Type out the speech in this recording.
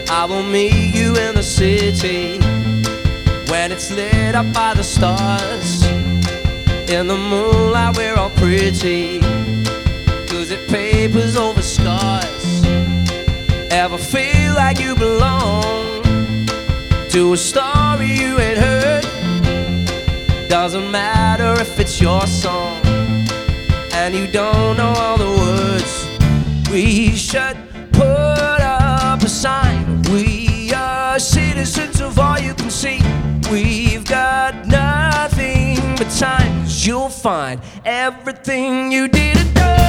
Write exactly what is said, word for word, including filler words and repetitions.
I will meet you in the city when it's lit up by the stars. In the moonlight we're all pretty, 'cause it papers over scars. Ever feel like you belong to a story you ain't heard? Doesn't matter if it's your song and you don't know all the words. We should put up a sign. We are citizens of all you can see. We've got nothing but time, 'cause you'll find everything you didn't know.